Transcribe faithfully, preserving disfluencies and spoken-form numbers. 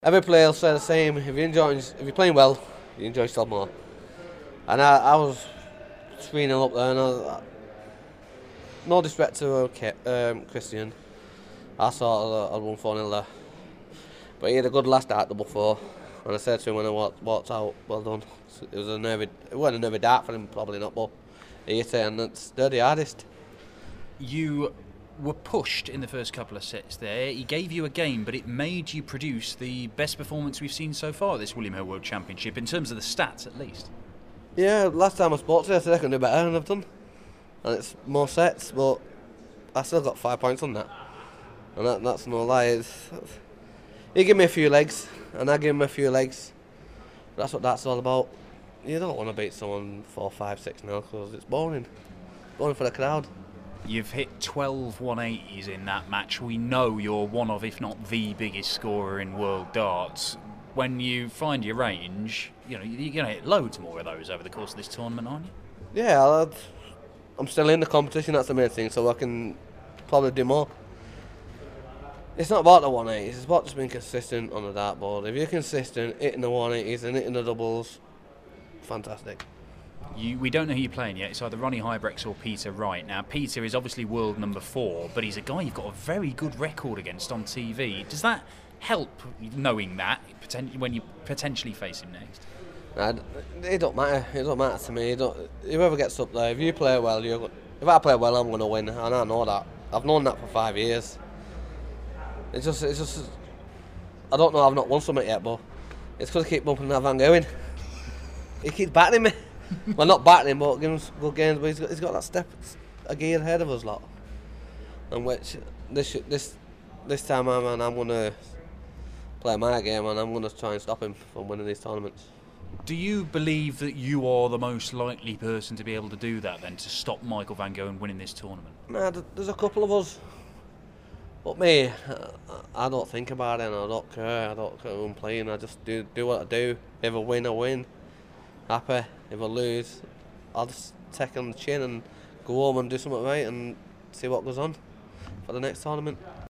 Every player will say the same. If you enjoy, if you're playing well, you enjoy yourself more. And I, I was three nil up there, and I, no disrespect to okay, um, Christian. I thought I'd won four nil there. But he had a good last start at double four. And I said to him when I walked, walked out, well done. It was a nervy, it wasn't a nervy dart for him, probably not, but he hit it, and it's they're the hardest. You were pushed in the first couple of sets there. He gave you a game, but it made you produce the best performance we've seen so far at this William Hill World Championship, in terms of the stats at least. Yeah, last time I spoke to you, I said I can do better than I've done. And it's more sets, but I still got five points on that. And that, that's no lie. It's, he gave me a few legs, and I gave him a few legs. That's what that's all about. You don't want to beat someone four, five, six nil because it's boring. Boring for the crowd. You've hit twelve one eighties in that match. We know you're one of, if not the biggest scorer in world darts. When you find your range, you know, you're going to hit loads more of those over the course of this tournament, aren't you? Yeah, I'd, I'm still in the competition, that's the main thing, so I can probably do more. It's not about the one eighties, it's about just being consistent on the dartboard. If you're consistent, hitting the one eighties and hitting the doubles, fantastic. You, we don't know who you're playing yet. It's either Ronnie Hybrex or Peter Wright. Now, Peter is obviously world number four, but he's a guy you've got a very good record against on T V. Does that help, knowing that, when you potentially face him next? Nah, it don't matter. It don't matter to me. It don't, whoever gets up there, if you play well, you're. If I play well, I'm going to win, and I know that. I've known that for five years. It's just, it's just. I don't know. I've not won something yet, but it's because I keep bumping that Van Gogh. He keeps batting me. Well, not batting him, but giving us good games. But he's got, he's got that step, a gear ahead of us, lot. And which this this this time, man, I'm going to play my game, and I'm going to try and stop him from winning these tournaments. Do you believe that you are the most likely person to be able to do that, then, to stop Michael Van Gogh winning this tournament? Nah, there's a couple of us. But me, I don't think about it, and I don't care. I don't care who I'm playing. I just do do what I do. If I win, I win. Happy. If I lose, I'll just take on the chin and go home and do something right and see what goes on for the next tournament.